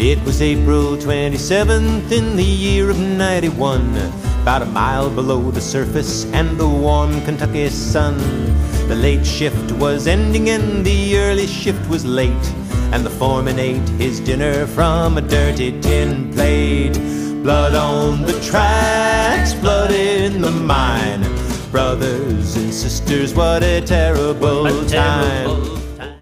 It was April 27th in the year of '91, about a mile below the surface and the warm Kentucky sun. The late shift was ending and the early shift was late, and the foreman ate his dinner from a dirty tin plate. Blood on the tracks, blood in the mine. Brothers and sisters, what a terrible time.